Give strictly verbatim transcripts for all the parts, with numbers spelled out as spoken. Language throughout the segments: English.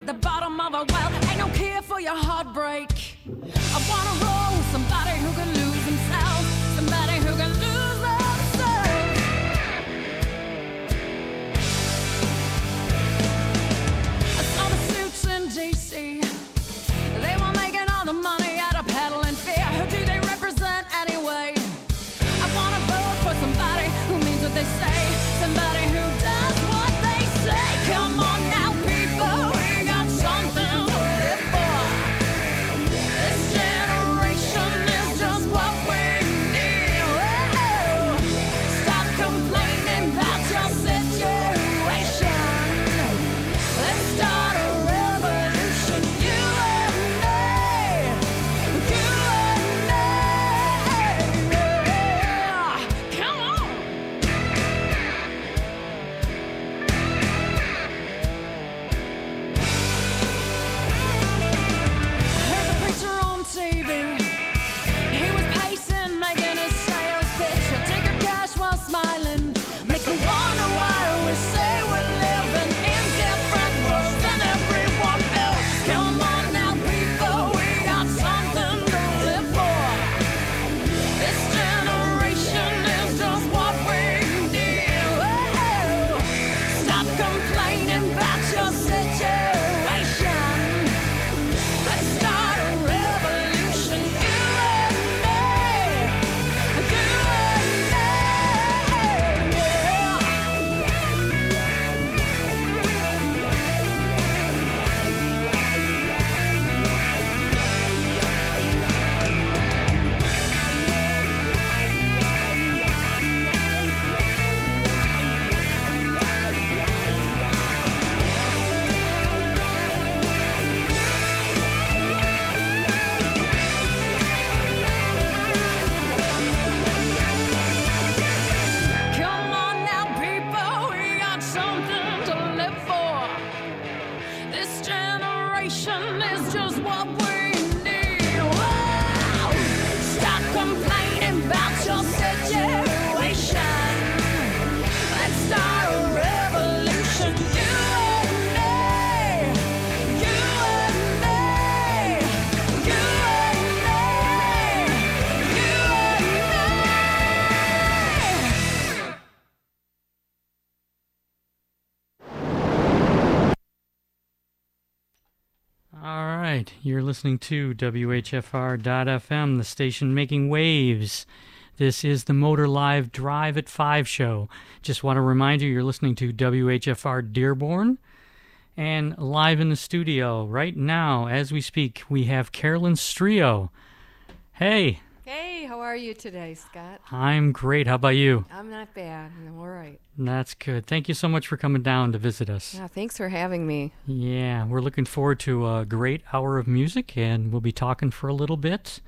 the bottom of a well. Ain't no cure for your heartbreak. I wanna roll with somebody who can lose himself, somebody who can lose themselves. I saw the suits in D C. They were making all the money out of peddling fear. Who do they represent anyway? I wanna vote for somebody who means what they say, somebody who does what they say. Come on now, people, we got something to live for. This generation is just what we need. Whoa. Stop complaining about your situation. Let's start a revolution. You and me, you and me. Yeah. Come on. I heard the preacher on T V. He was pacing, making his sales pitch. He'll take your cash while smiling. Make you wonder why we say we're living in different worlds than everyone else. Come on now, people, we got something to live for. This generation is just what we need. Whoa. Stop complaining about your situation. Let's start a revolution. You and me, you and me, Come on now, people, we got something to live for. This generation is just what we need. Whoa! Stop complaining about your situation. Let's start a revolution. You and me, you and me, you and me, you and me. All right, you're listening to W H F R dot F M, the station making waves. This is the Motor Live Drive at five show. Just want to remind you, you're listening to W H F R Dearborn. And live in the studio right now, as we speak, we have Carolyn Strio. Hey, Hey, how are you today, Scott? I'm great. How about you? I'm not bad. I'm all right. That's good. Thank you so much for coming down to visit us. Yeah, thanks for having me. Yeah, we're looking forward to a great hour of music, and we'll be talking for a little bit.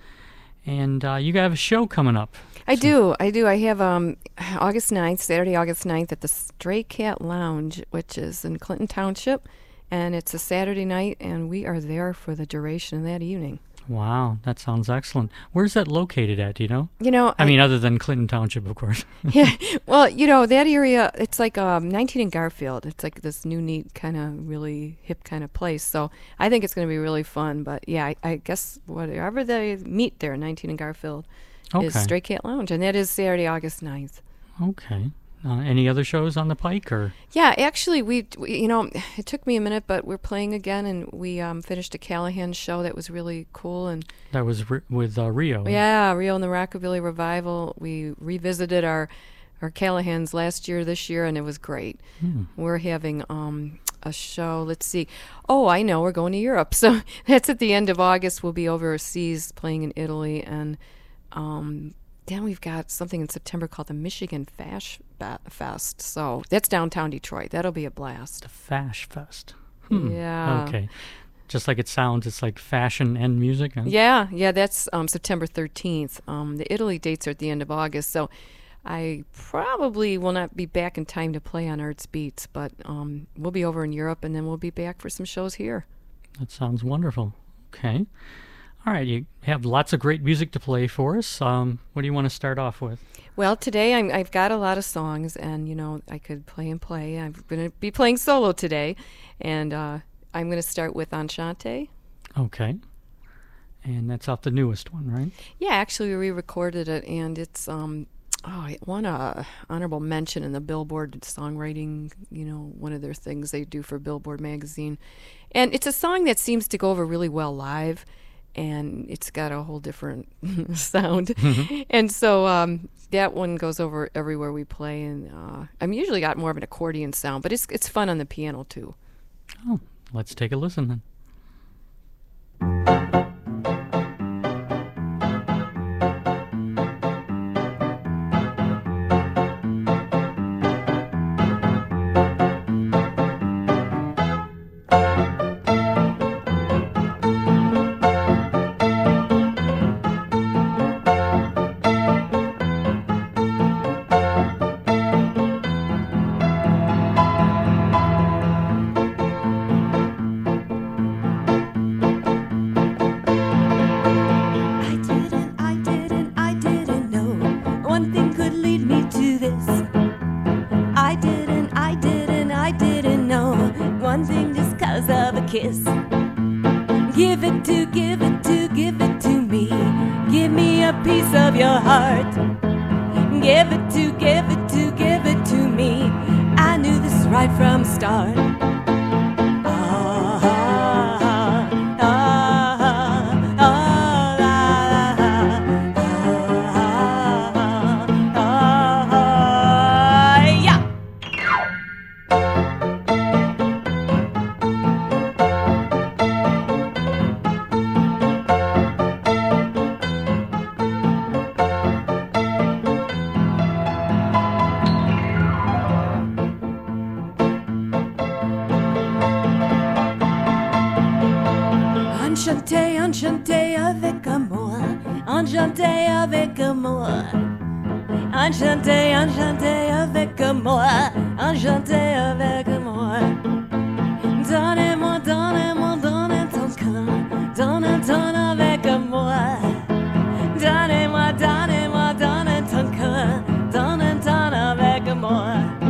And uh, you have a show coming up. I do. I do. I have um, August ninth, Saturday, August ninth at the Stray Cat Lounge, which is in Clinton Township. And it's a Saturday night, and we are there for the duration of that evening. Wow, that sounds excellent. Where's that located at, do you know? You know, I, I mean, other than Clinton Township, of course. Yeah, well, you know, that area, it's like um, nineteen and Garfield. It's like this new, neat, kind of really hip kind of place. So I think it's going to be really fun. But yeah, I, I guess whatever they meet there, nineteen and Garfield, Okay. is Stray Cat Lounge. And that is Saturday, August ninth. Okay. Uh, any other shows on the pike, or? Yeah, actually, we, we, you know, it took me a minute, but we're playing again, and we um, finished a Callahan show that was really cool. And That was ri- with uh, Rio. yeah, Rio and the Rockabilly Revival. We revisited our our Callahans last year, this year, and it was great. Hmm. We're having um, a show. Let's see. Oh, I know. We're going to Europe. So that's at the end of August. We'll be overseas playing in Italy, and um, then we've got something in September called the Michigan Fash Ba- Fest. So that's downtown Detroit. That'll be a blast. The Fash Fest. Hmm. Yeah. Okay. Just like it sounds, it's like fashion and music. Huh? Yeah, yeah, that's um, September thirteenth. Um, the Italy dates are at the end of August, so I probably will not be back in time to play on Arts Beats, but um, we'll be over in Europe, and then we'll be back for some shows here. That sounds wonderful. Okay. All right, you have lots of great music to play for us. Um, what do you want to start off with? Well, today I'm, I've got a lot of songs, and, you know, I could play and play. I'm going to be playing solo today, and uh, I'm going to start with Enchante. Okay. And that's off the newest one, right? Yeah, actually, we re-recorded it, and it's um, oh, it won a honorable mention in the Billboard songwriting. You know, one of their things they do for Billboard magazine, and it's a song that seems to go over really well live, and it's got a whole different sound, Mm-hmm. and so um, that one goes over everywhere we play. And uh, I'm usually got more of an accordion sound, but it's it's fun on the piano too. Oh, let's take a listen then. I didn't, I didn't, I didn't know one thing could lead me to this. I didn't, I didn't, I didn't know one thing just cause of a kiss. Give it to, give it to, give it to me. Give me a piece of your heart. Give it to, give it to, give it to me. I knew this right from the start. Enchanté, enchanté avec amour. Enchanté avec amour. Enchanté, enchanté avec amour. Enchanté avec amour. Donnez-moi, donnez-moi, donnez ton cœur. Donnez ton avec amour. Donnez-moi, donnez-moi, donnez ton cœur. Donnez ton avec amour.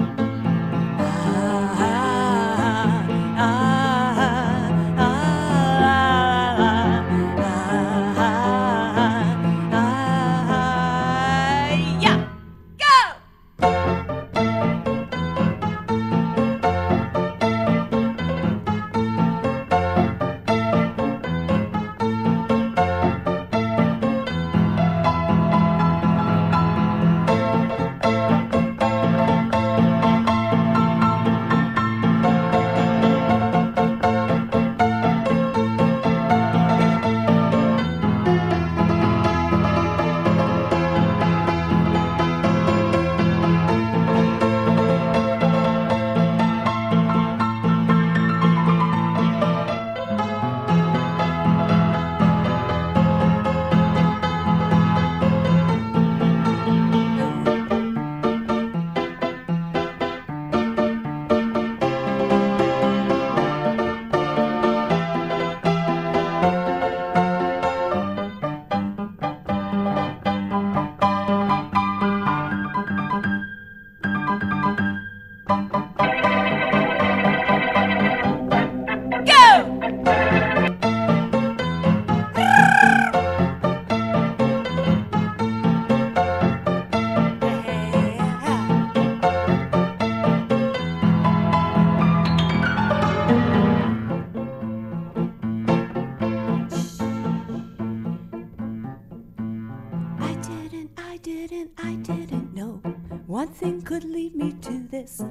One thing could lead me to this.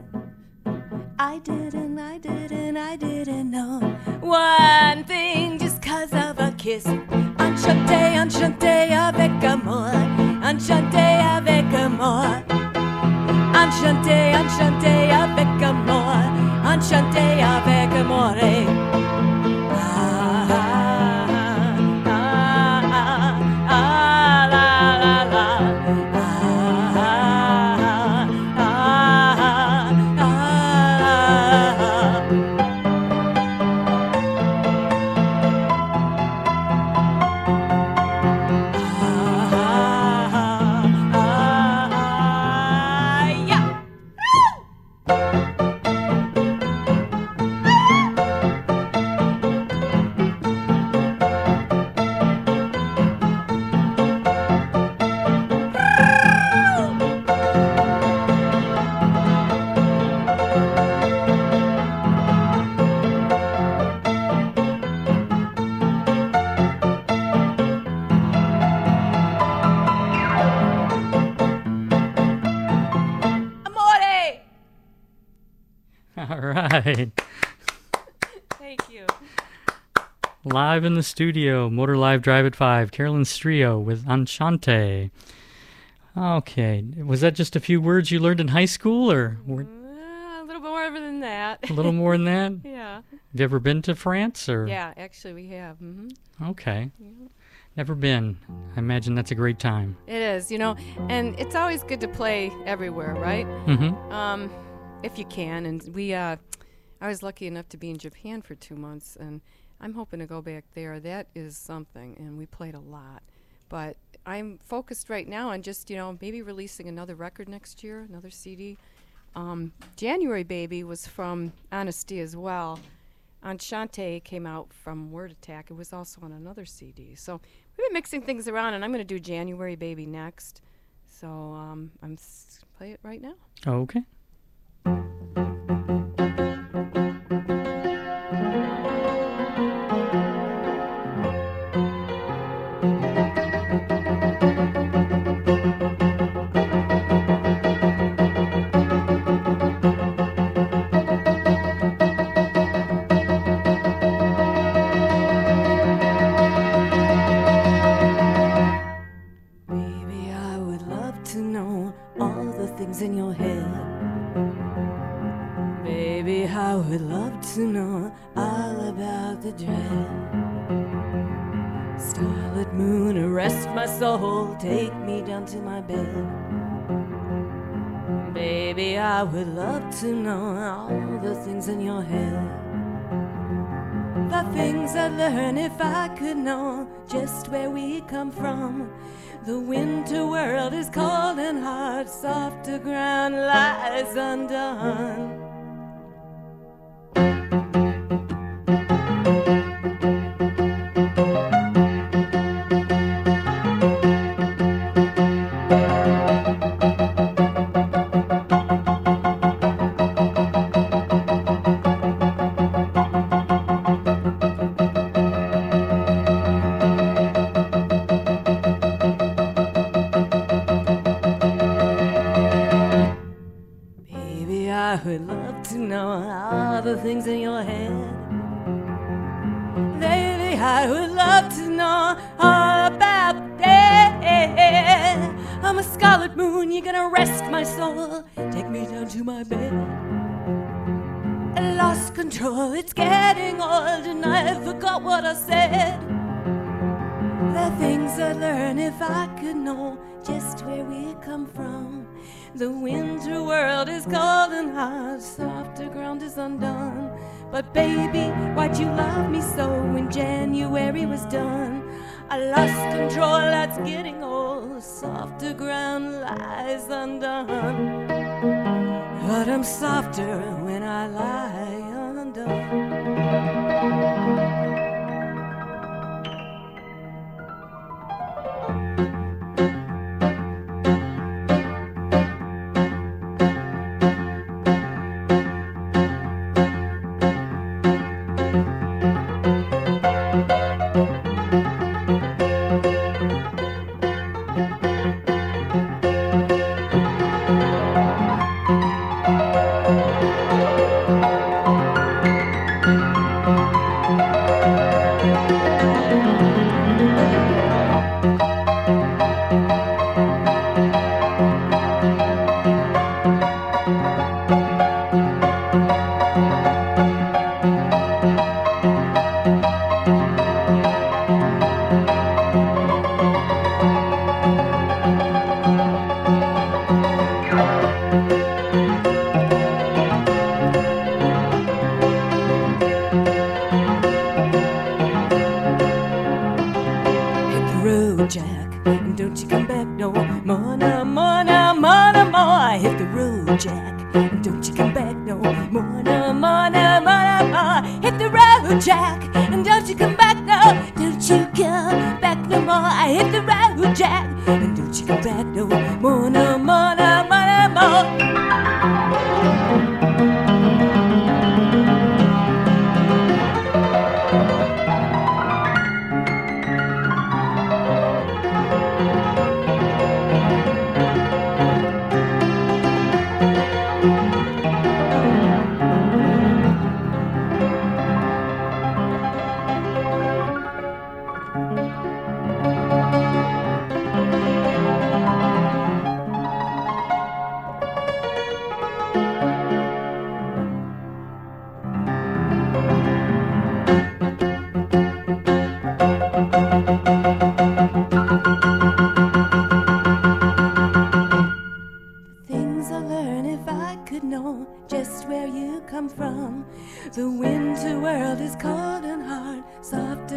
I didn't, I didn't, I didn't know one thing just cause of a kiss. Enchanté, enchanté avec amour. Enchanté avec amour. Enchanté, enchanté avec amour. Enchanté avec amour. Live in the studio, Motor Live Drive at five, Carolyn Strio with Enchante. Okay, was that just a few words you learned in high school, or were- Uh, a little bit more than that. a little more than that? Yeah. Have you ever been to France, or? Yeah, actually we have. hmm Okay. Never been. I imagine that's a great time. It is, you know, and it's always good to play everywhere, right? Mm-hmm. Um, if you can. And we, uh, I was lucky enough to be in Japan for two months, and I'm hoping to go back there. That is something, and we played a lot. But I'm focused right now on just, you know, maybe releasing another record next year, another C D. Um, January Baby was from Honesty as well. Enchante came out from Word Attack. It was also on another C D. So we've been mixing things around, and I'm going to do January Baby next. So um, I'm s- play it right now. Okay. Baby, I would love to know all the things in your head. Baby, I would love to know all about the dread. Starlit moon, arrest my soul, take me down to my bed. Baby, I would love to know all the things in your head. The things I'd learn if I could know just where we come from. The winter world is cold and hard, softer ground lies undone. Baby, I would love to know all the things in your head. Baby, I would love to know all about that. I'm a scarlet moon, you're gonna rest my soul. Take me down to my bed. I lost control, it's getting old, and I forgot what I said. The things I'd learn if I could know just where we come from. The winter world is cold and hard, softer ground is undone. But baby, why'd you love me so when January was done? I lost control, that's getting old, softer ground lies undone. But I'm softer when I lie undone. Hit the road, Jack, and don't you come back no more, no more, no more, no more. Hit the road, Jack, and don't you come back no more, no more, no more, no more. Hit the road, Jack, and don't you come back no, don't you come back no more. I hit the road, Jack, and don't you come back no more, no more, no more, no more.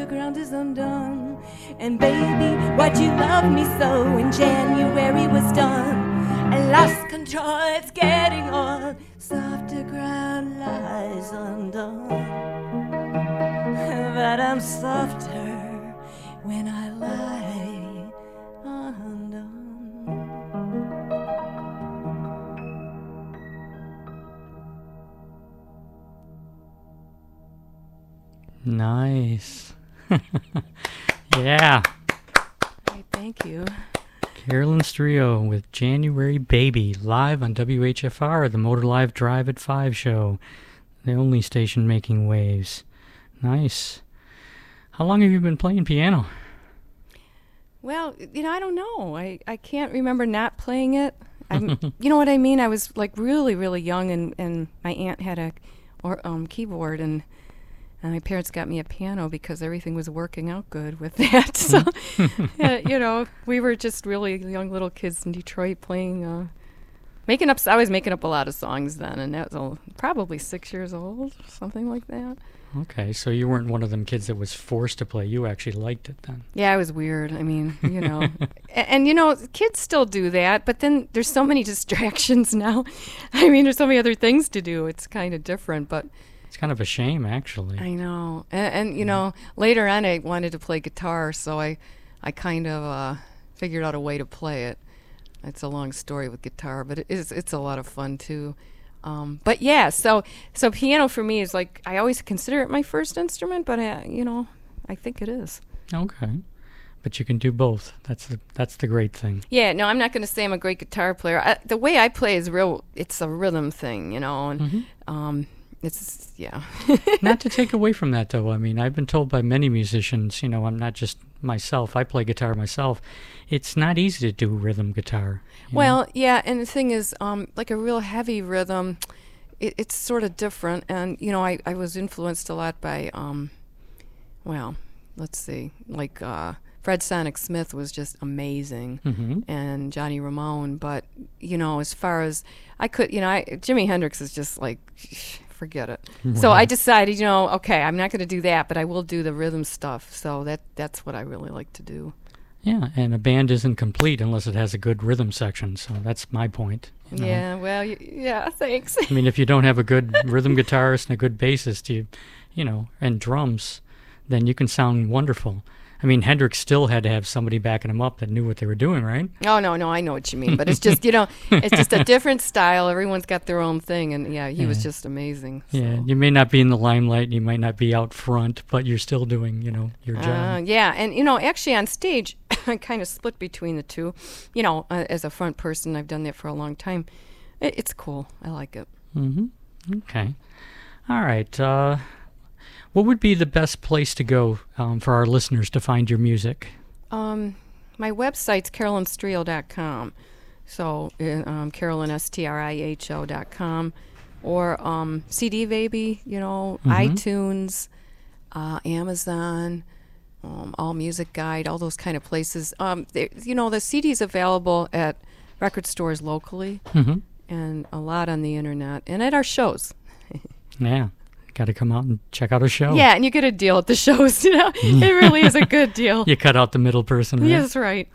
the ground is undone. And baby, why'd you love me so when January was done? I lost control, it's getting on. Softer ground lies undone. But I'm softer when I lie undone. Nice. Yeah. Hey, thank you. Carolyn Strio with January Baby, live on W H F R, the Motor Live Drive at five show, the only station making waves. Nice. How long have you been playing piano? Well, you know, I don't know. I, I can't remember not playing it. I'm, you know what I mean? I was like really, really young, and, and my aunt had a or um keyboard, and and my parents got me a piano because everything was working out good with that. So, uh, you know, we were just really young little kids in Detroit playing, uh, making up. I was making up a lot of songs then, and that was all, probably six years old, something like that. Okay, so you weren't one of them kids that was forced to play. You actually liked it then. Yeah, it was weird. I mean, you know, and, and you know, kids still do that, but then there's so many distractions now. I mean, there's so many other things to do. It's kind of different, but It's kind of a shame, actually. I know. And, and you know, later on, I wanted to play guitar, so I, I kind of uh, figured out a way to play it. It's a long story with guitar, but it is, it's a lot of fun too. Um, but yeah, so so piano for me is like, I always consider it my first instrument, but I, you know, I think it is. Okay. But you can do both. That's the that's the great thing. Yeah, no, I'm not going to say I'm a great guitar player. I, the way I play is real, it's a rhythm thing, you know, and Mm-hmm. um, it's, yeah. Not to take away from that, though. I mean, I've been told by many musicians, you know, I'm not just myself. I play guitar myself. It's not easy to do rhythm guitar. you know? Well, yeah, and the thing is, um, like a real heavy rhythm, it, it's sort of different. And, you know, I, I was influenced a lot by, um, well, let's see, like uh, Fred Sonic Smith was just amazing, Mhm. and Johnny Ramone. But, you know, as far as I could, you know, I, Jimi Hendrix is just like, forget it. So I decided, you know, okay, I'm not going to do that, but I will do the rhythm stuff. So that that's what I really like to do. Yeah, and a band isn't complete unless it has a good rhythm section. So that's my point. you know. Yeah, well, y- yeah, thanks. I mean, if you don't have a good rhythm guitarist and a good bassist, you, you know, and drums, then you can sound wonderful. I mean, Hendrix still had to have somebody backing him up that knew what they were doing, right? Oh, no, no, I know what you mean. But it's just, you know, it's just a different style. Everyone's got their own thing. And, yeah, he was Yeah. just amazing. Yeah, so. you may not be in the limelight, you might not be out front, but you're still doing, you know, your Uh, job. yeah, and, you know, actually on stage, I kind of split between the two. You know, uh, as a front person, I've done that for a long time. It, it's cool. I like it. Mm-hmm. Okay. All right. Uh, what would be the best place to go um, for our listeners to find your music? Um, my website's carolyn strio dot com. So, uh, um, Carolyn, S T R I H O dot com. Or um, C D Baby, you know, Mhm. iTunes, uh, Amazon, um, All Music Guide, all those kind of places. Um, there- you know, the C D's available at record stores locally Mm-hmm. and a lot on the internet and at our shows. Yeah. Got to come out and check out a show. Yeah, and you get a deal at the shows, you know. It really is a good deal. You cut out the middle person, right? Yes, right.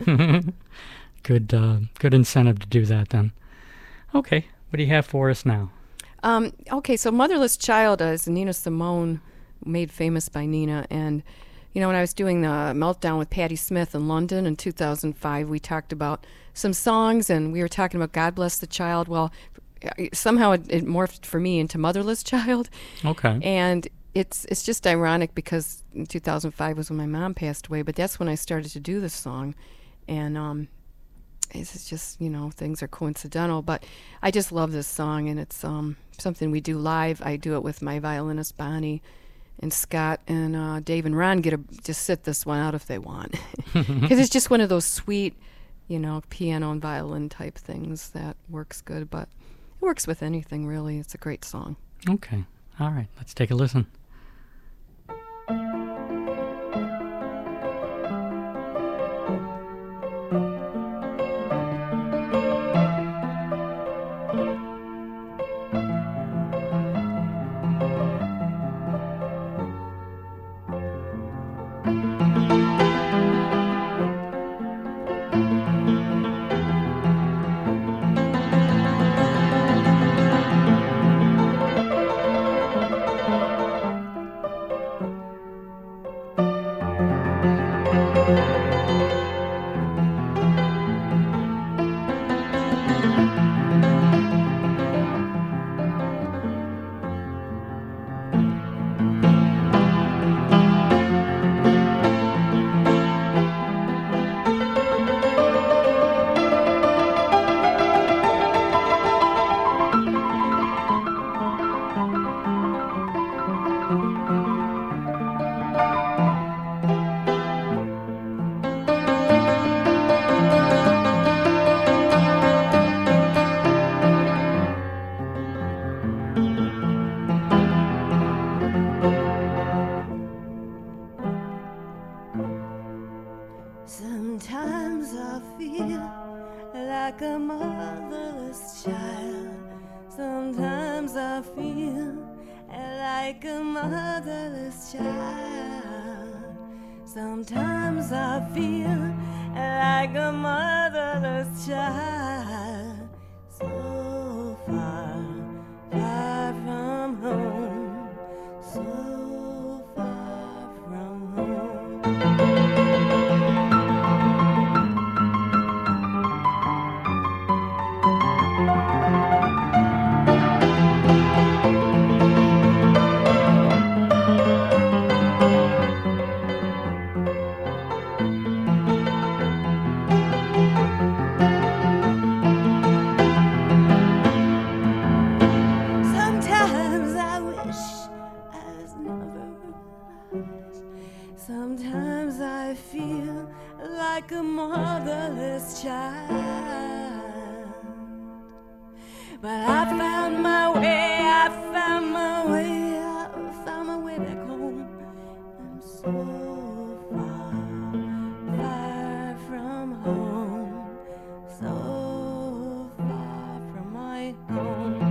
Good, uh, good incentive to do that then. Okay. What do you have for us now? Um, okay, so Motherless Child is Nina Simone, made famous by Nina. And, you know, when I was doing the Meltdown with Patti Smith in London in two thousand five, we talked about some songs, and we were talking about God Bless the Child. Well, somehow it, it morphed for me into Motherless Child. Okay. And it's it's just ironic because in two thousand five was when my mom passed away, but that's when I started to do this song. And um, it's just, you know, things are coincidental, but I just love this song, and it's um, something we do live. I do it with my violinist Bonnie and Scott, and uh, Dave and Ron get to just sit this one out if they want. Because it's just one of those sweet, you know, piano and violin type things that works good, but it works with anything, really. It's a great song. Okay. All right. Let's take a listen. Sometimes I feel like a motherless child. Sometimes I feel like a motherless child. Sometimes I feel like a motherless child. So far, far from home. So far from home. Sometimes I feel like a motherless child. But I found my way, I found my way, I found my way back home. I'm so far, far from home, so far from my home.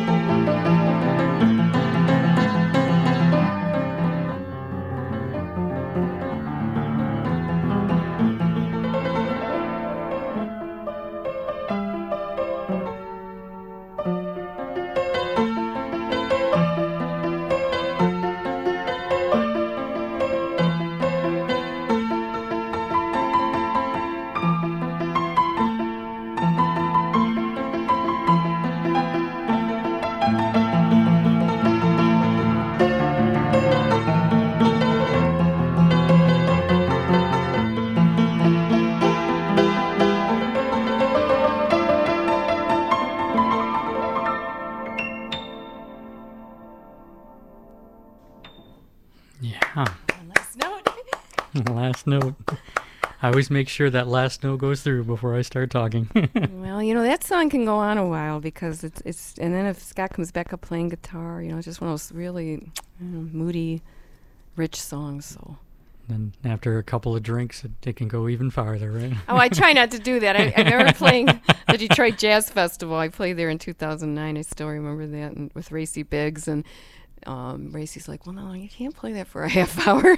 Last note. I always make sure that last note goes through before I start talking. Well, you know, that song can go on a while because it's, it's, and then if Scott comes back up playing guitar, you know, it's just one of those really you know, moody, rich songs, so. Then after a couple of drinks, it, it can go even farther, right? Oh, I try not to do that. I, I remember playing the Detroit Jazz Festival. I played there in two thousand nine. I still remember that, and with Racy Biggs, and Um, Racy's like, well, no, you can't play that for a half hour.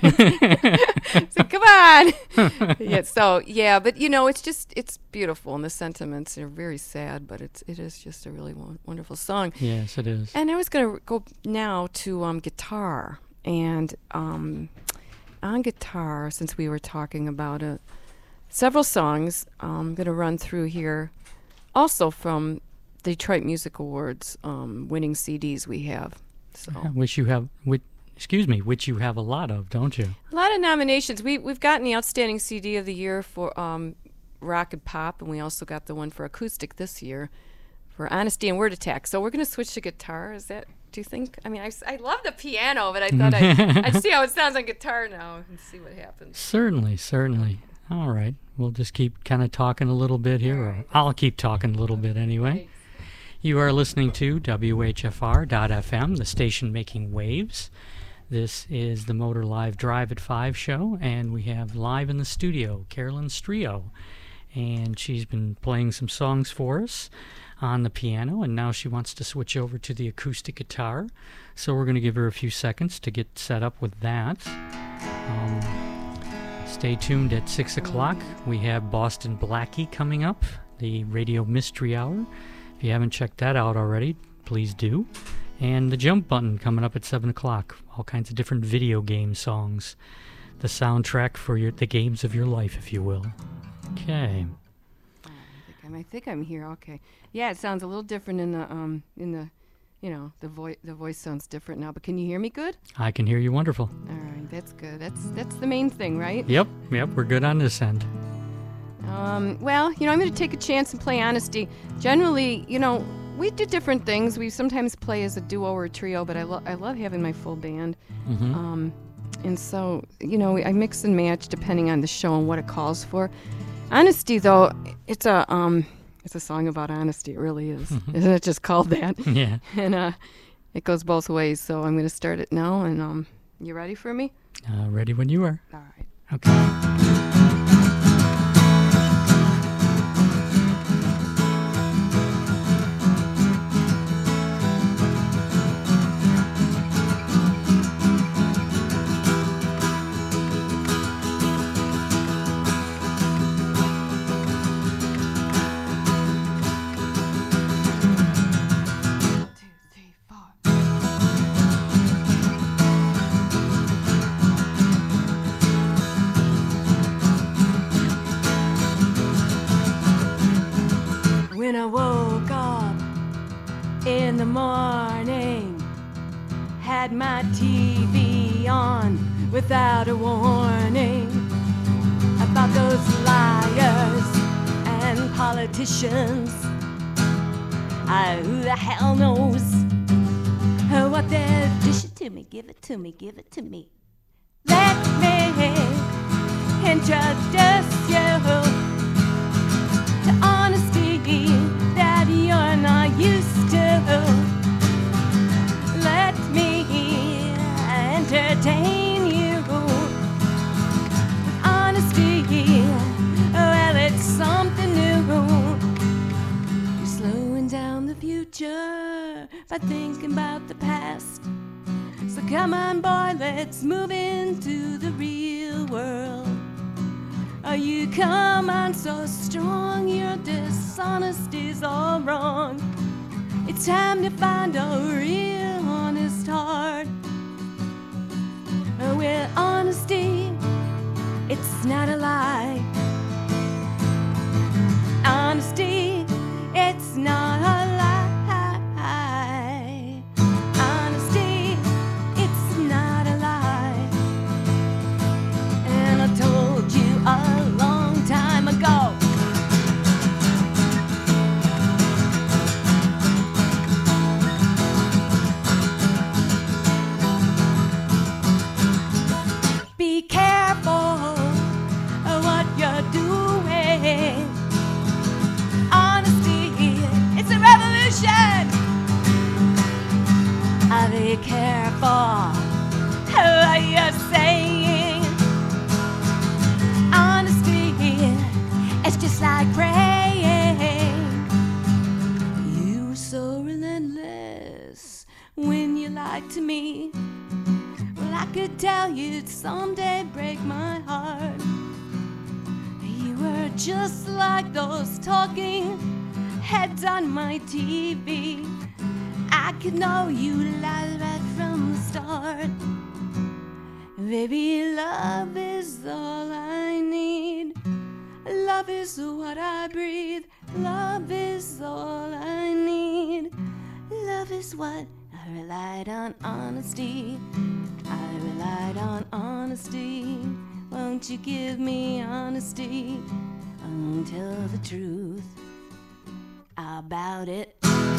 So come on. yeah, so yeah, but you know, it's just it's beautiful, and the sentiments are very sad, but it's it is just a really w- wonderful song. Yes, it is. And I was gonna go now to um, guitar, and um, on guitar, since we were talking about it, several songs um, I'm gonna run through here, also from the Detroit Music Awards um, winning C Ds we have. So. Which you have, which, excuse me, which you have a lot of, don't you? A lot of nominations. We we've gotten the Outstanding C D of the Year for um, rock and pop, and we also got the one for acoustic this year for Honesty and Word Attack. So we're going to switch to guitar. Is that? Do you think? I mean, I, I love the piano, but I thought I'd, I'd see how it sounds on guitar now and see what happens. Certainly, certainly. All right, we'll just keep kind of talking a little bit here. Or right. I'll keep talking a little bit anyway. Right. You are listening to W H F R dot F M, the station making waves. This is the Motor Live Drive at five show, and we have live in the studio Carolyn Strio. And she's been playing some songs for us on the piano, and now she wants to switch over to the acoustic guitar. So we're going to give her a few seconds to get set up with that. Um, stay tuned at six o'clock. We have Boston Blackie coming up, the Radio Mystery Hour. If you haven't checked that out already, please do. And the Jump Button coming up at seven o'clock. All kinds of different video game songs. The soundtrack for your the games of your life, if you will. Okay. Oh, I, think I'm, I think I'm here. Okay. Yeah, it sounds a little different in the um in the, you know, the voice the voice sounds different now. But can you hear me good? I can hear you wonderful. All right, that's good. That's that's the main thing, right? Yep, yep. We're good on this end. Um, well, you know, I'm going to take a chance and play Honesty. Generally, you know, we do different things. We sometimes play as a duo or a trio, but I, lo- I love having my full band. Mm-hmm. Um, and so, you know, I mix and match depending on the show and what it calls for. Honesty, though, it's a um, it's a song about honesty. It really is. Mm-hmm. Isn't it just called that? Yeah. And uh, it goes both ways. So I'm going to start it now. And um, you ready for me? Uh, ready when you are. All right. Okay. morning. Had my T V on without a warning. About those liars and politicians. I, who the hell knows uh, what they're dishing to me? Give it to me, give it to me. Let me introduce you to honesty that you're not used to. Let me entertain you with honesty. Well, it's something new. You're slowing down the future by thinking about the past. So come on, boy, let's move into the real world. Oh, you come on so strong, your dishonesty's all wrong. It's time to find a real honest heart. Oh, well, honesty, it's not a lie. Honesty, it's not a lie. Honesty, it's not a lie. And I told you a long time ago. Be careful of what you're doing. Honesty, it's a revolution. Uh, Be careful what you're saying. Honesty, it's just like praying. You were so relentless when you lied to me. Well, I could tell you'd someday break my heart. You were just like those talking heads on my T V. I could know you lied right from the start. Baby, love is all I need. Love is what I breathe. Love is all I need. Love is what I relied on. Honesty, I relied on honesty. Won't you give me honesty? And tell the truth about it.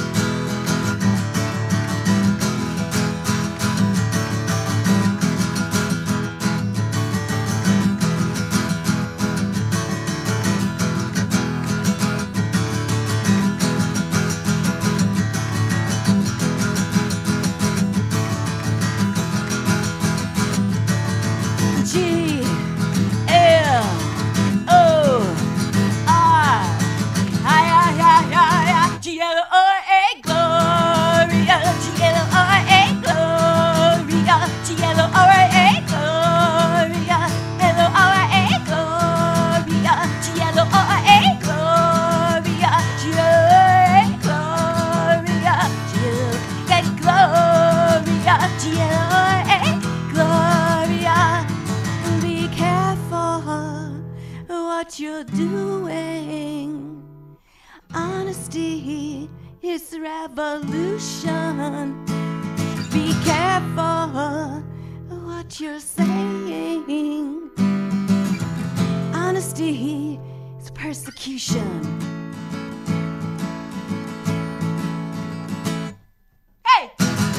G L O R I I I I I G L O R A Gloria, G L O R A Gloria, G L O R A Gloria, L O R A Gloria, G L O R A Gloria, G L O R A Gloria, G L O R A Gloria, G L O R A Gloria. Be careful what you're doing. Honesty is the revolution. Be careful what you're saying. Honesty is persecution. Hey!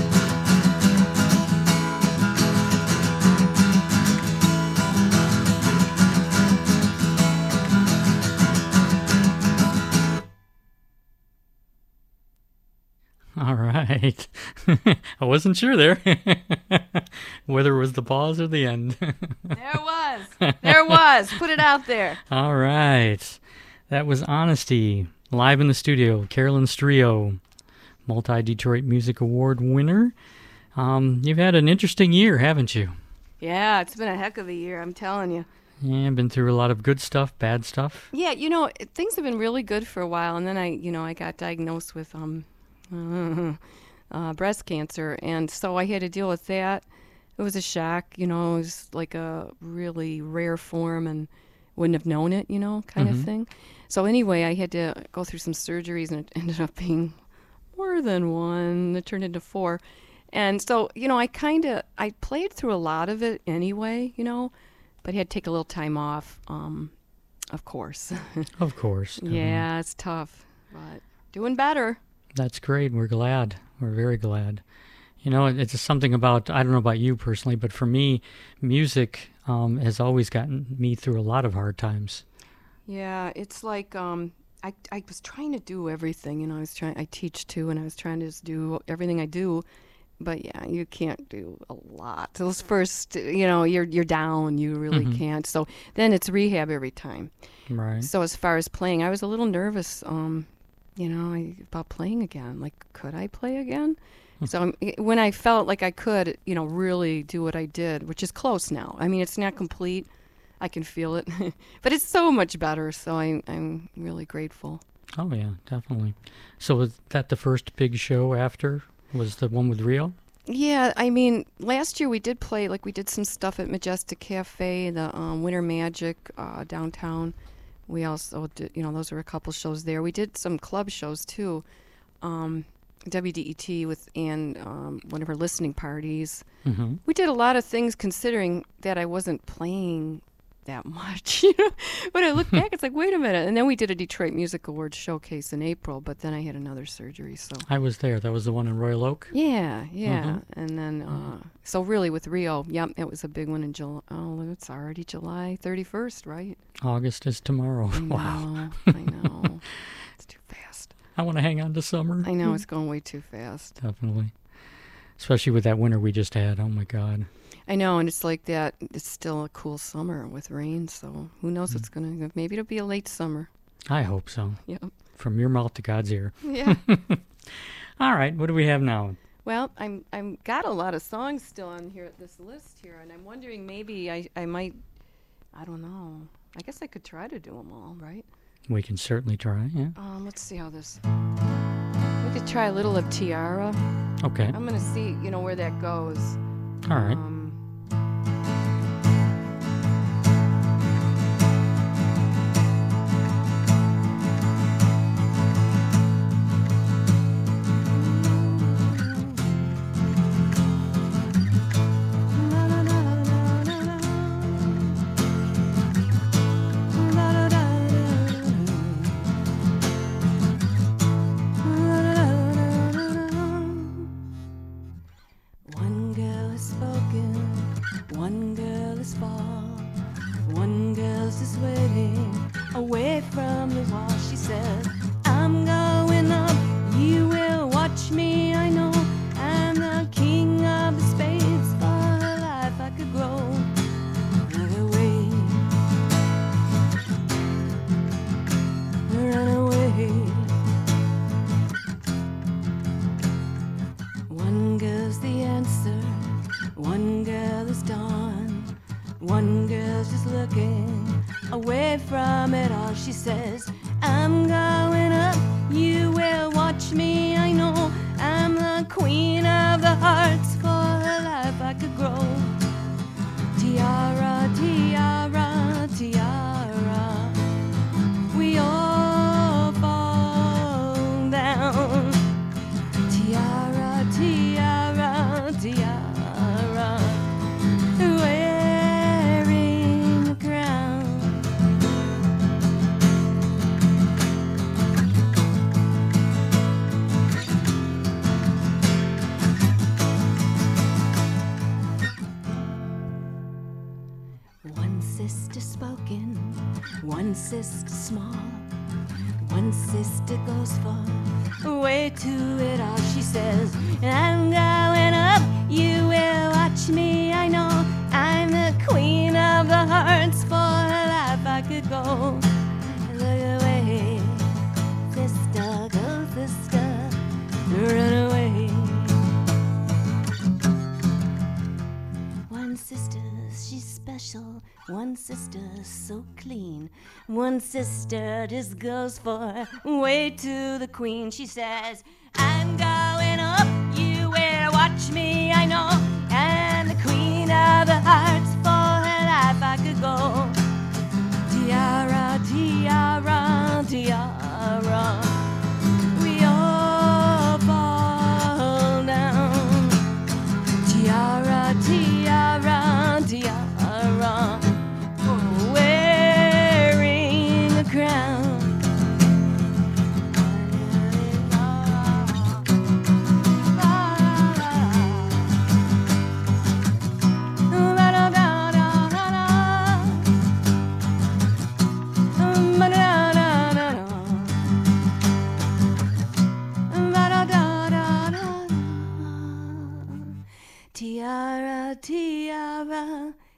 All right. I wasn't sure there whether it was the pause or the end. There was. There was. Put it out there. All right. That was Honesty, live in the studio. Carolyn Strio, multi-Detroit Music Award winner. Um, you've had an interesting year, haven't you? Yeah, it's been a heck of a year, I'm telling you. Yeah, been through a lot of good stuff, bad stuff. Yeah, you know, it- things have been really good for a while, and then I, you know, I got diagnosed with um, uh, breast cancer, and so I had to deal with that. It was a shock, you know, it was like a really rare form and wouldn't have known it, you know, kind Mhm. of thing. So anyway, I had to go through some surgeries, and it ended up being more than one. It turned into four. And so, you know, I kind of, I played through a lot of it anyway, you know, but I had to take a little time off, um, of course. Of course. definitely. Yeah, it's tough, but doing better. That's great. We're glad. We're very glad. You know, it- it's just something about, I don't know about you personally, but for me, music um, has always gotten me through a lot of hard times. Yeah, it's like um, I I was trying to do everything, you know. I was trying. I teach too, and I was trying to just do everything I do. But yeah, you can't do a lot. Those first, you know, you're you're down. You really Mhm. can't. So then it's rehab every time. Right. So as far as playing, I was a little nervous. Um, you know, I, about playing again. Like, could I play again? So um, i- when I felt like I could, you know, really do what I did, which is close now. I mean, it's not complete. I can feel it, but it's so much better. So I, I'm really grateful. Oh, yeah, definitely. So was that the first big show after? Was the one with Rio? Yeah, I mean, last year we did play, like we did some stuff at Majestic Cafe, the um, Winter Magic uh, downtown. We also did, you know, those were a couple shows there. We did some club shows too. Um, W D E T with Ann, um, one of her listening parties. Mm-hmm. We did a lot of things considering that I wasn't playing that much. You know, when I look back, it's like, wait a minute. And then we did a Detroit Music Awards showcase in April, but then I had another surgery, so. I was there. That was the one in Royal Oak? Yeah, yeah. Mhm. And then, uh, so really with Rio, yep, it was a big one in July. Oh, it's already July thirty-first, right? August is tomorrow. I Wow. know, I know. It's too fast. I want to hang on to summer. I know, it's going way too fast. Definitely. Especially with that winter we just had. Oh, my God. I know, and it's like that. It's still a cool summer with rain, so who knows what's going to, maybe it'll be a late summer. I hope so. Yep. From your mouth to God's ear. Yeah. All right. What do we have now? Well, I'm I'm got a lot of songs still on here at this list here, and I'm wondering maybe I, I might, I don't know. I guess I could try to do them all, right? We can certainly try. Yeah. Um, let's see how this. We could try a little of Tiara. Okay. I'm gonna see, you know, where that goes. All right. Um, One girl has spoken, one girl is far, one girl's just waiting away from the wall. She says, I'm going up, you will watch me, I know. I'm the king of the spades, for her life I could grow. Run away, run away. One girl's the answer, one girl is dawn, one girl's just looking away from it all. She says, I'm going up, you will watch me, I know. I'm the queen of the hearts, for her life I could grow. Tiara, tiara, tiara, we all fall down. Tiara, tiara, tiara, wearing a crown. One sister spoken, one sister small. One sister goes far, way to it all. She says, I'm going up, you will watch me, I know. I'm the queen of the hearts, for her life I could go. Look away, sister, go sister, run away. One sister, she's special. One sister so clean. One sister just goes for way to the queen. She says, I'm going up, you will watch me, I know. And the queen of the hearts, for her life I could go. Tiara, tiara, tiara, we all fall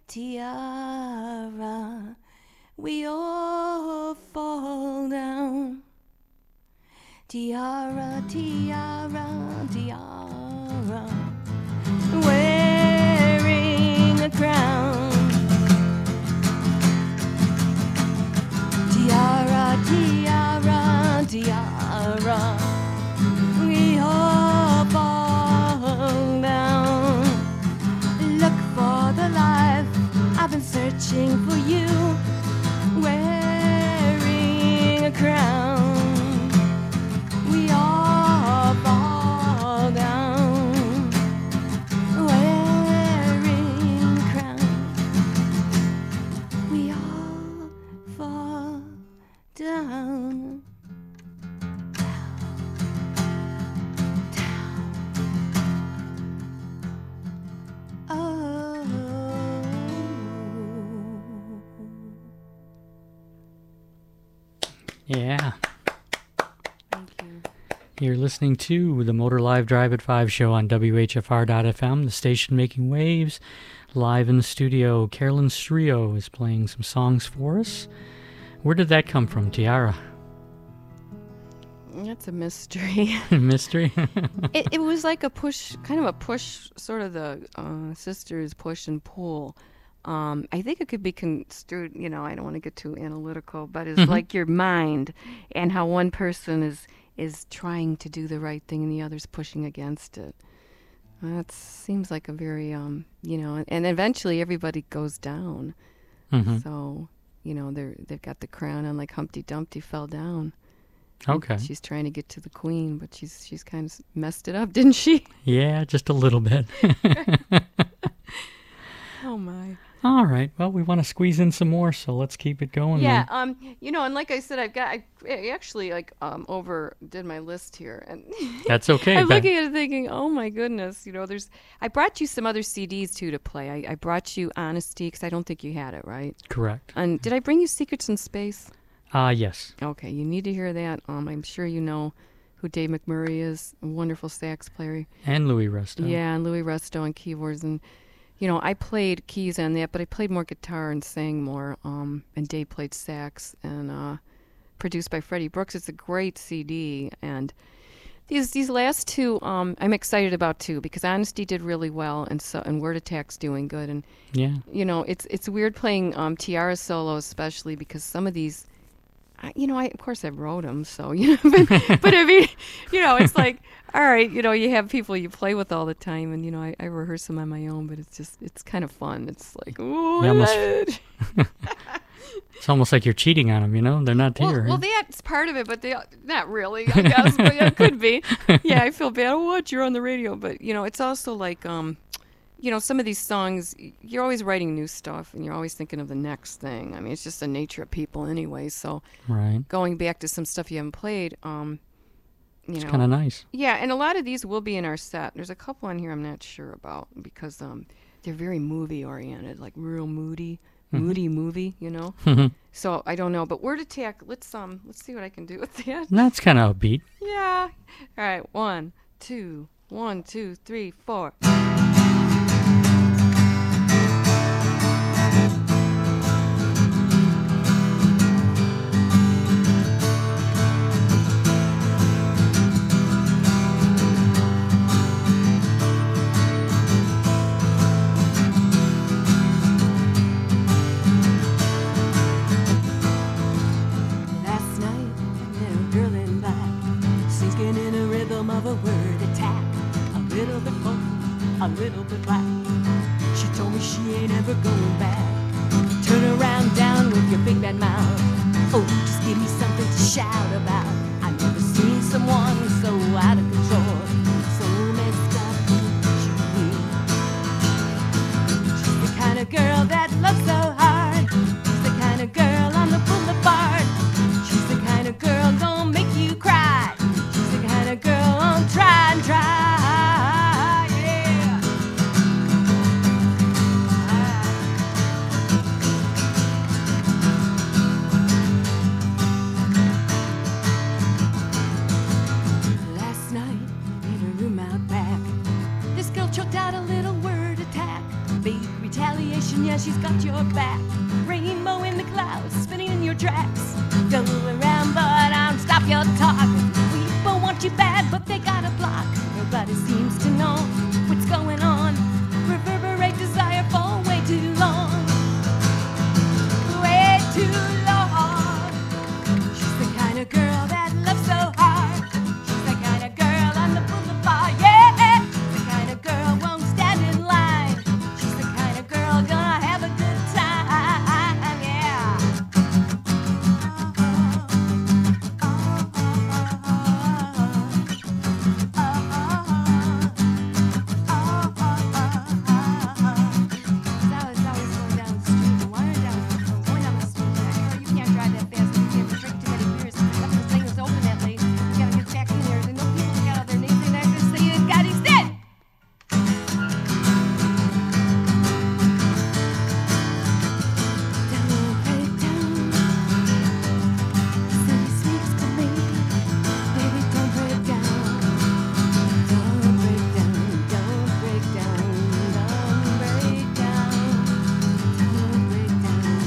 tiara, we all fall down. Tiara, tiara, tiara, wearing a crown. Tiara, tiara, tiara, we all fall down. Look for the life I've been searching for you, wearing a crown. We all fall down, wearing a crown. We all fall down. Oh. Yeah. Thank you. You're listening to the Motor Live Drive at five show on W H F R dot F M, the station making waves. Live in the studio, Carolyn Strio is playing some songs for us. Where did that come from, Tiara? That's a mystery. Mystery? it, it was like a push, kind of a push, sort of the uh, sisters push and pull. Um, I think it could be construed, you know, I don't want to get too analytical, but it's Mhm. like your mind and how one person is is trying to do the right thing and the other's pushing against it. That seems like a very, um, you know, and eventually everybody goes down. Mhm. So, you know, they're they've got the crown on, like Humpty Dumpty fell down. Okay. She's trying to get to the queen, but she's she's kind of messed it up, didn't she? Yeah, just a little bit. Oh my. All right. Well, we want to squeeze in some more, so let's keep it going. Yeah, then. um, you know, and like I said, I've got I, I actually like um over did my list here, and That's okay. I'm but- looking at it thinking, oh my goodness, you know, there's. I brought you some other C Ds too to play. I, I brought you Honesty because I don't think you had it, right? Correct. And did I bring you Secrets in Space? Ah, yes. Okay, you need to hear that. Um, I'm sure you know who Dave McMurray is, a wonderful sax player. And Louis Resto. Yeah, and Louis Resto on keyboards, and you know, I played keys on that, but I played more guitar and sang more. Um, and Dave played sax, and uh, produced by Freddie Brooks. It's a great C D, and these these last two, um, I'm excited about too because Honesty did really well, and so and Word Attack's doing good, and Yeah. you know, it's it's weird playing um, Tiara solo, especially because some of these. I, you know, I of course I wrote them, so you know, but, but I mean, you know, it's like, all right, you know, you have people you play with all the time, and you know, I, I rehearse them on my own, but it's just, it's kind of fun. It's like, ooh, You almost- that- It's almost like you're cheating on them, you know? They're not well, here. well, that's part of it, but they not really, I guess, but yeah, it could be. Yeah, I feel bad. Oh, what? You're on the radio, but you know, it's also like, um, you know, some of these songs, you're always writing new stuff, and you're always thinking of the next thing. I mean, it's just the nature of people, anyway. So. Right. Going back to some stuff you haven't played, um, you It's know, kind of nice. yeah, and a lot of these will be in our set. There's a couple on here I'm not sure about because um, they're very movie oriented, like real moody, Mhm. moody movie, you know. So I don't know, but Word Attack. Let's um, let's see what I can do with that. That's kind of upbeat. Yeah. All right, one, two, one, two, three, four. Last night, I met a girl in black, sinking in a rhythm of a word attack. A little bit funk, a she's got your back. Rainbow in the clouds, spinning in your tracks. Go around, but I don't stop your talk. People want you bad, but they got a block. Nobody seems to know what's going on. Reverberate desire for way too long. Way too long. She's the kind of girl that loves so hard. She's the kind of girl on the boulevard, yeah. She's the kind of girl won't stand in line. She's the kind of girl gonna have a good time, yeah. I was always going down the street, and wandering down, going down the street. Girl, you can't drive that fast. You can't drink too many beers. That's the thing that's open that late. You gotta get back in there. There's no people got out there. They say they're gonna say you got he's dead. Don't break down. City sweeps for me. Baby, don't break down. Don't break down. Don't break down. Don't break down. Don't break down.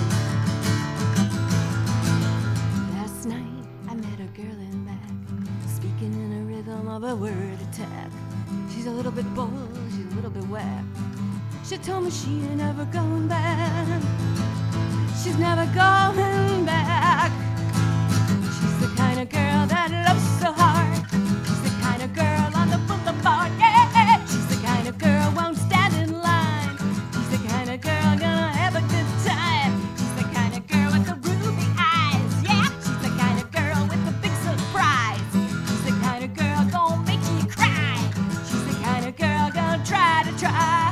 Last night I met a girl in back, speaking in a rhythm of a word attack. She's a little bit bold, she's a little bit whack. She told me she ain't never going back. She's never going back. She's the kind of girl that loves so hard. She's the kind of girl on the boulevard, yeah. She's the kind of girl won't stand in line. She's the kind of girl gonna have a good time. She's the kind of girl with the ruby eyes, yeah. She's the kind of girl with the big surprise. She's the kind of girl gonna make you cry. She's the kind of girl gonna try to try, yeah.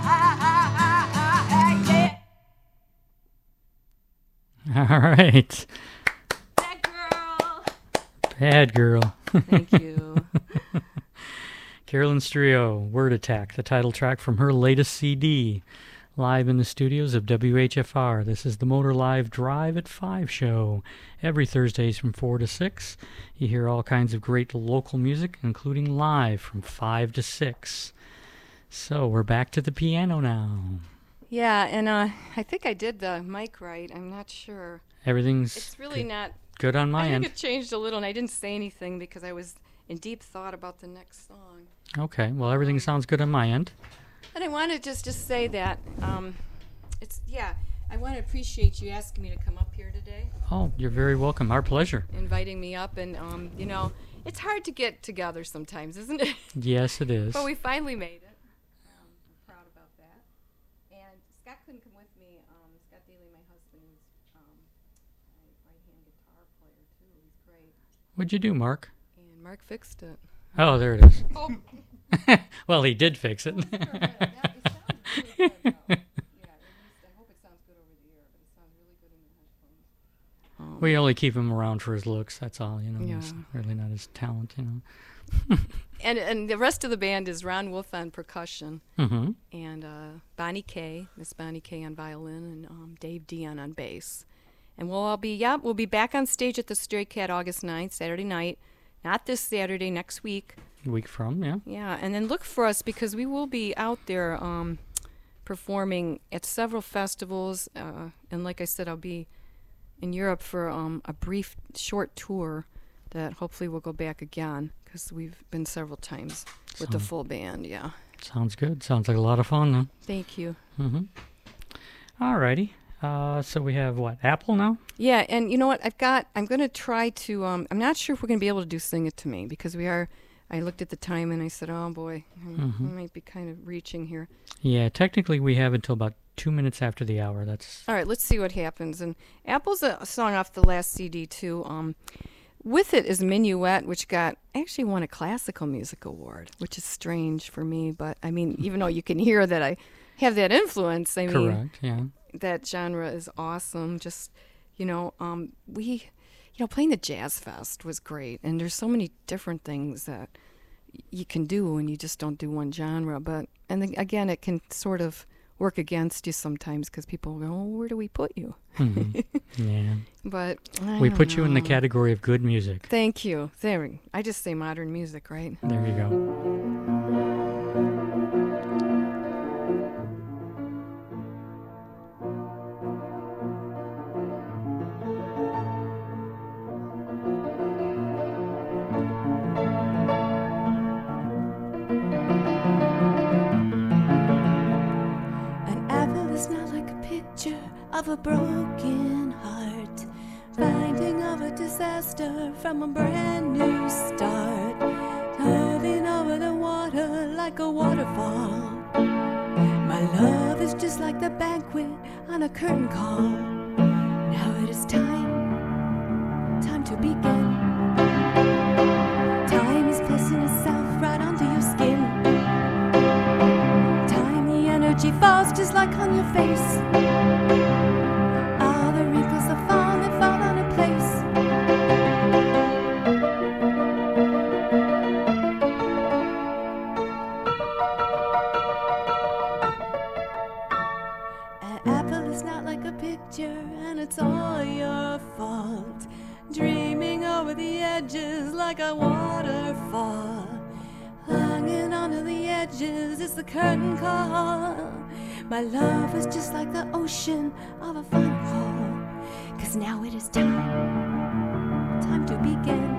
All right. That girl. Bad girl. Thank you. Carolyn Strio, Word Attack, the title track from her latest C D. Live in the studios of W H F R. This is the Motor Live Drive at five show. Every Thursdays from four to six. You hear all kinds of great local music, including live from five to six. So we're back to the piano now. Yeah, and uh, I think I did the mic right. I'm not sure. Everything's It's really good, not. good on my I end. think it changed a little, and I didn't say anything because I was in deep thought about the next song. Okay, well, everything sounds good on my end. And I want to just just say that um, it's yeah. I want to appreciate you asking me to come up here today, Oh, you're very welcome. Our pleasure. inviting me up, and um, you know, it's hard to get together sometimes, isn't it? Yes, it is. But we finally made it. Um, I'm proud about that. And Scott couldn't come with me. Um, Scott Daly, my husband, is um, my right-hand guitar player too. He's great. What'd you do, Mark? And Mark fixed it. Oh, there it is. Oh, Well, he did fix it. that, it sounded really good, though. Yeah, at least I hope it sounds good over the air, but it sounds really good in the headphones. Um, We only keep him around for his looks. That's all, you know. It's Yeah. really not his talent, you know. and and the rest of the band is Ron Wolf on percussion, Mm-hmm. and uh, Bonnie Kay, Miss Bonnie Kay on violin, and um, Dave Dion on bass. And we'll all be, yeah, we'll be back on stage at the Stray Cat August ninth, Saturday night. Not this Saturday, next week. Week from, yeah. Yeah, and then look for us because we will be out there um, performing at several festivals. Uh, and like I said, I'll be in Europe for um, a brief, short tour that hopefully we'll go back again because we've been several times with the Sound- full band. Yeah. Sounds good. Sounds like a lot of fun, huh? Thank you. Mm-hmm. All righty. Uh, so we have, what, Apple now? Yeah, and you know what? I've got, I'm going to try to, um, I'm not sure if we're going to be able to do Sing It To Me because we are, I looked at the time and I said, oh boy, I Mhm. might be kind of reaching here. Yeah, technically we have until about two minutes after the hour. That's All right, let's see what happens. And Apple's a, a song off the last C D too. Um, with it is Minuet, which got actually won a classical music award, which is strange for me. But I mean, even though you can hear that I have that influence, I mean, correct, yeah. that genre is awesome. Just you know, um, we, you know, playing the Jazz Fest was great, and there's so many different things that y- you can do when you just don't do one genre. But and then, again, it can sort of work against you sometimes because people go, oh, where do we put you? Mhm. Yeah. But I We don't put you in the know. category of good music. Thank you. There, we- I just say modern music, right? There you go. a broken heart, finding of a disaster from a brand new start, turning over the water like a waterfall. My love is just like the banquet on a curtain call. Now it is time, time to begin. Time is placing itself right onto your skin. Time, the energy falls just like on your face. All the wrinkles that fall and fall on a place. An apple is not like a picture, and it's all your fault. Dreaming over the edges like a waterfall. Hanging onto the edges is the curtain call. My love is just like the ocean of a fun hall. 'Cause now it is time, time to begin.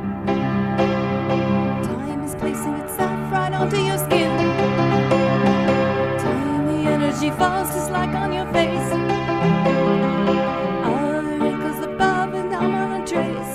Time is placing itself right onto your skin. Time, the energy falls just like on your face. All the wrinkles above and down on a trace.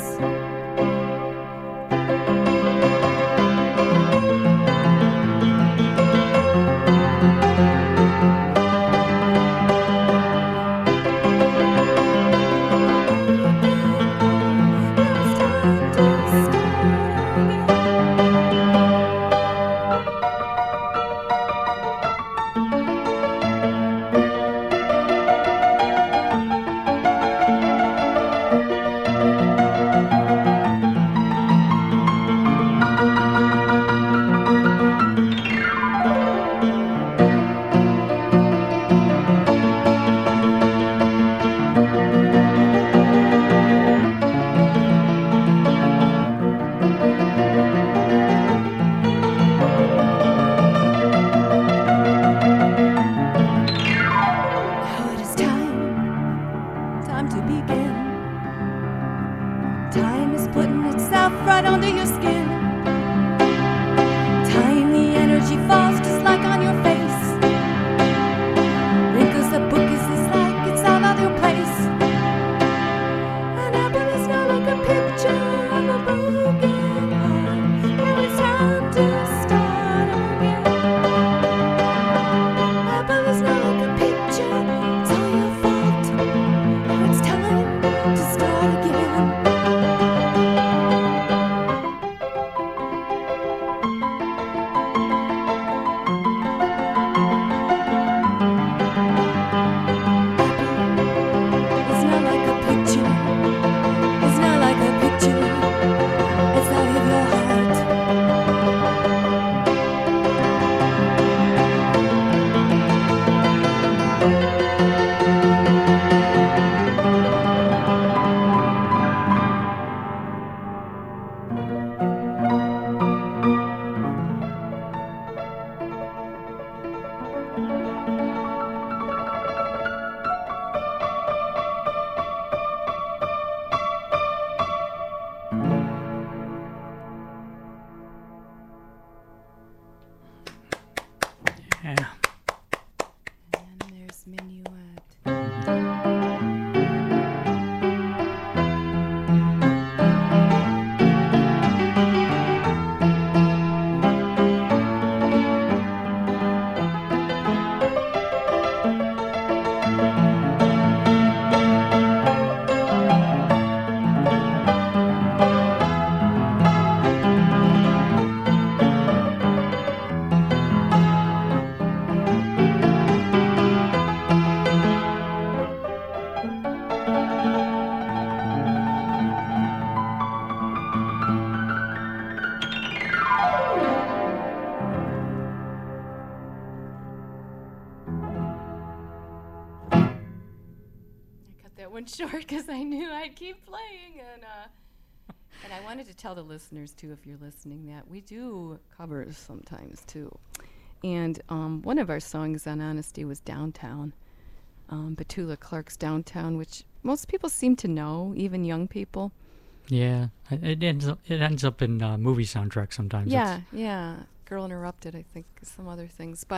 Short because I knew I'd keep playing, and uh, and I wanted to tell the listeners too, if you're listening, that we do covers sometimes too. And um, one of our songs on Honesty was Downtown, um, Petula Clark's Downtown, which most people seem to know, even young people. Yeah, it ends up it ends up in uh, movie soundtracks sometimes. Yeah, yeah. Girl Interrupted, I think, some other things, but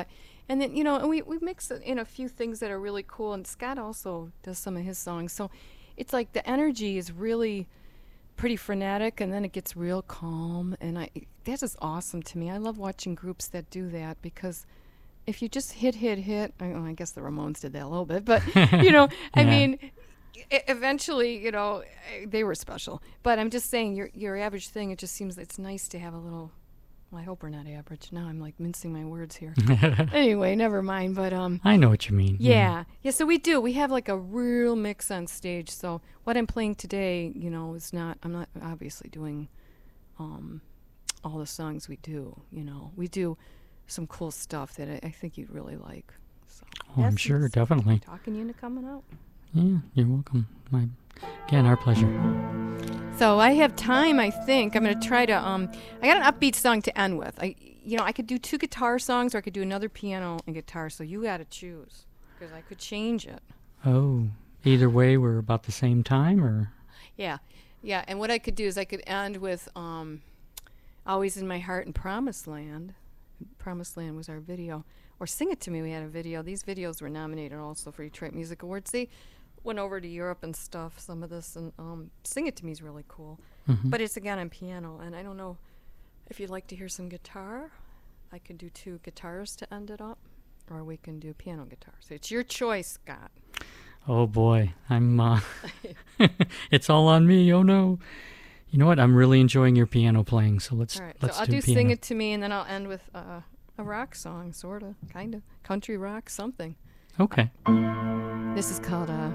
And then, you know, and we, we mix it in a few things that are really cool. And Scott also does some of his songs. So it's like the energy is really pretty frenetic, and then it gets real calm. And I that is awesome to me. I love watching groups that do that, because if you just hit, hit, hit, I, well, I guess the Ramones did that a little bit, but, you know, I Yeah. mean, e- eventually, you know, eh, they were special. But I'm just saying, your your average thing, it just seems it's nice to have a little, well, I hope we're not average. Now I'm like mincing my words here. Anyway, never mind. But um, I know what you mean. yeah, yeah. So we do. We have like a real mix on stage. So what I'm playing today, you know, is not. I'm not obviously doing um all the songs we do. You know, we do some cool stuff that I, I think you'd really like. So Oh, I'm that's sure, what's definitely. talking you into coming out. Yeah, you're welcome. My, again, our pleasure. So I have time, I think. I'm going to try to, um, I got an upbeat song to end with. I, you know, I could do two guitar songs, or I could do another piano and guitar, so you got to choose, because I could change it. Oh, either way, we're about the same time, or? Yeah, yeah, and what I could do is I could end with um, Always in My Heart and Promised Land. Promised Land was our video. Or Sing It To Me, we had a video. These videos were nominated also for Detroit Music Awards. They went over to Europe and stuff, some of this, and um, Sing It To Me is really cool. Mhm. But it's again on piano, and I don't know if you'd like to hear some guitar. I could do two guitars to end it up, or we can do piano guitar. So it's your choice, Scott. Oh boy, I'm, uh, it's all on me, oh no. You know what, I'm really enjoying your piano playing, so let's, All right, let's so I'll do do piano. Sing It To Me, and then I'll end with uh, a rock song, sort of, kind of. Country rock, something. Okay. This is called uh,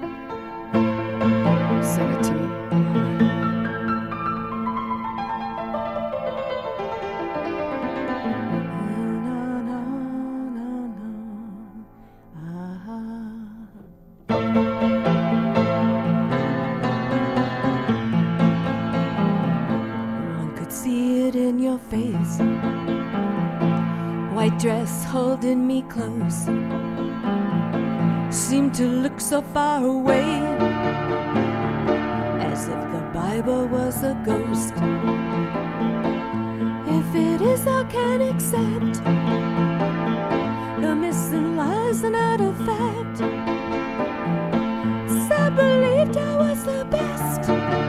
Sing It To Me. One could see it in your face. White dress holding me close. Seemed to look so far away, as if the Bible was a ghost. If it is, I can accept the missing lies are not a fact. 'Cause I believed I was the best,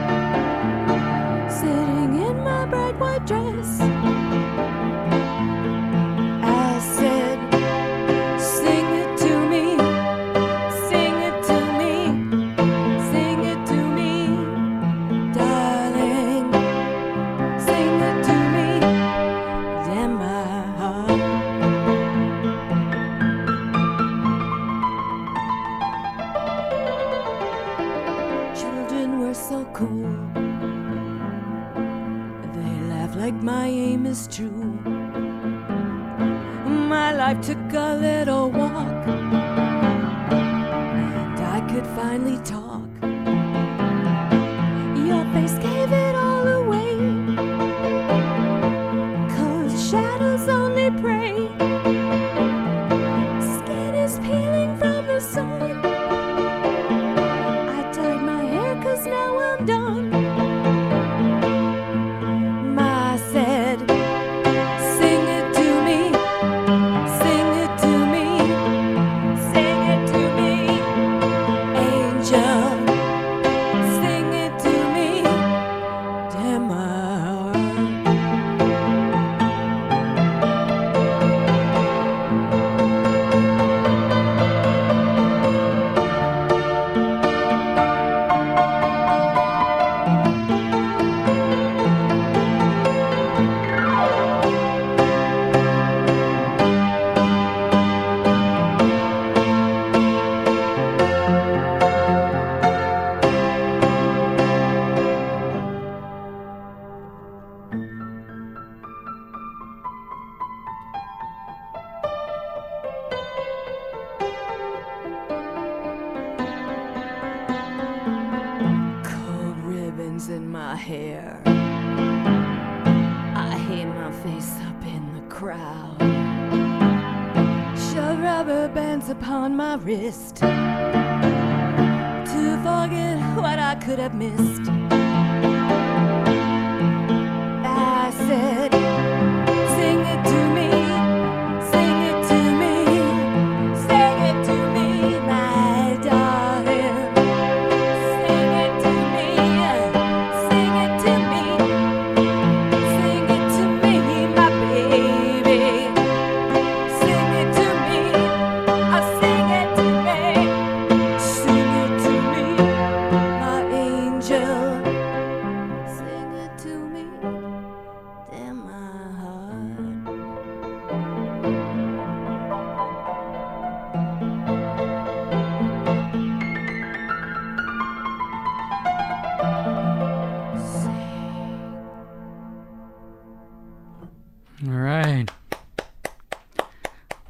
sitting in my bright white dress. I said, sing it to me, sing it to me, sing it to me, darling, sing it to me, damn my heart. Children were so cool, they laugh like my aim is true. My life took a little walk, and I could finally talk. Your face gave it all away, 'cause shadows only prey. Skin is peeling from the sun. I dyed my hair 'cause now I'm done. Ma said, sing it to me, sing it to me, sing it to me, angel, sing it to me, damn my heart. Cold ribbons in my hair. I hid my face up in the crowd. Shove rubber bands upon my wrist to forget what I could have missed. I said, sing it to me, sing it to me,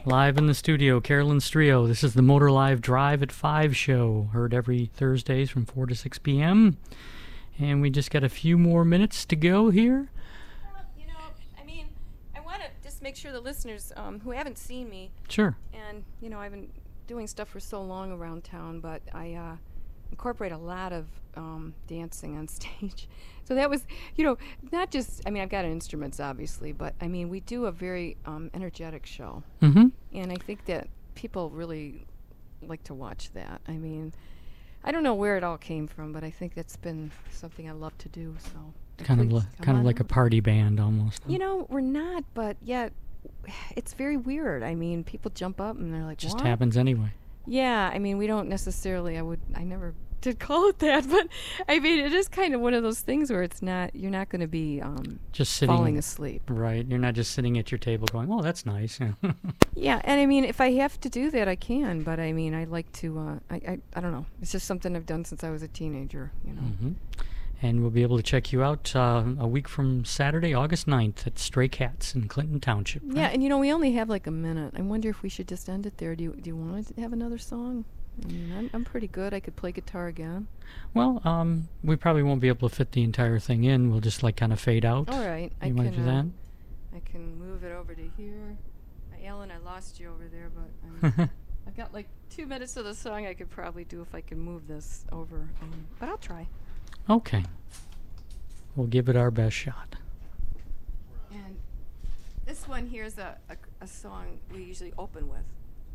Live in the studio, Carolyn Strio. This is the Motor Live Drive at five show, heard every Thursdays from four to six p.m. And we just got a few more minutes to go here. Well, you know, I mean, I want to just make sure the listeners um, who haven't seen me, Sure. and, you know, I've been doing stuff for so long around town, but I uh, incorporate a lot of um, dancing on stage. So that was, you know, not just, I mean, I've got instruments, obviously, but, I mean, we do a very um, energetic show. Mm-hmm. And I think that people really like to watch that. I mean, I don't know where it all came from, but I think that's been something I love to do. So Kind of, please li- come kind of on like a out. party band almost. huh? You know, we're not, but yet it's very weird. I mean, people jump up and they're like, Just what? happens anyway. Yeah, I mean, we don't necessarily, I would, I never did call it that, but I mean, it is kind of one of those things where it's not, you're not going to be um, Just sitting. falling asleep. Right. You're not just sitting at your table going, oh, that's nice. Yeah. Yeah, and I mean, if I have to do that, I can, but I mean, I like to, uh, I, I, I don't know. It's just something I've done since I was a teenager, you know. hmm And we'll be able to check you out uh, a week from Saturday, August ninth at Stray Cats in Clinton Township. Yeah, right? and you know, we only have like a minute. I wonder if we should just end it there. Do you, do you want to have another song? I mean, I'm, I'm pretty good. I could play guitar again. Well, um, we probably won't be able to fit the entire thing in. We'll just like kind of fade out. All right. I You can, want to do uh, that? I can move it over to here. Uh, Alan, I lost you over there, but I'm, I've got like two minutes of the song I could probably do if I can move this over. Um, but I'll try. Okay. We'll give it our best shot. And this one here is a, a, a song we usually open with.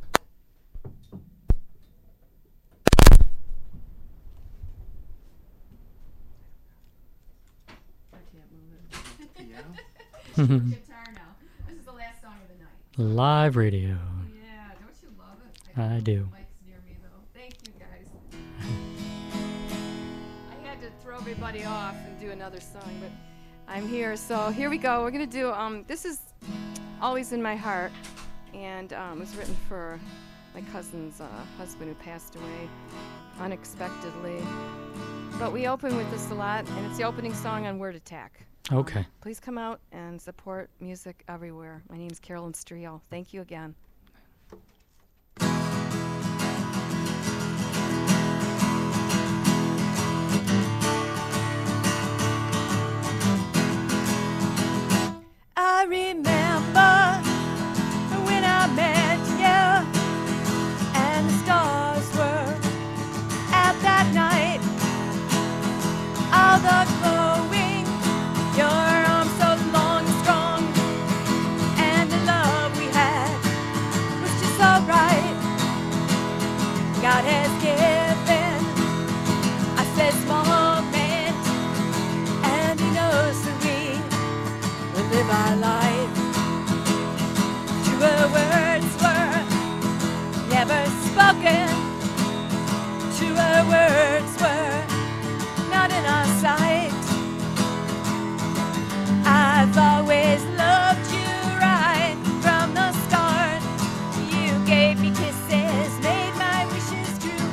I can't move it. Guitar now. This is the last song of the night. Live radio. Yeah, don't you love it? I don't do. know if the mic's near me though. Thank you guys. I had to throw everybody off and do another song, but I'm here. So here we go. We're gonna do. Um, this is Always in My Heart, and um, it was written for my cousin's uh, husband who passed away unexpectedly. But we open with this a lot, and it's the opening song on Word Attack. Um, Okay. please come out and support music everywhere. My name's Carolyn Strio. Thank you again. I remember when I met you, and the stars were out that night. All the glowing, your arms so long and strong, and the love we had was just so right. God has given us this moment, and He knows that we will live our life. Truer words were never spoken. Truer words were not in our sight. I've always loved you right from the start. You gave me kisses, made my wishes true.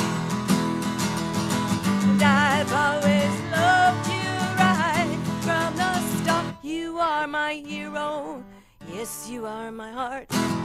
And I've always loved you right from the start. You are my hero, yes, you are my heart.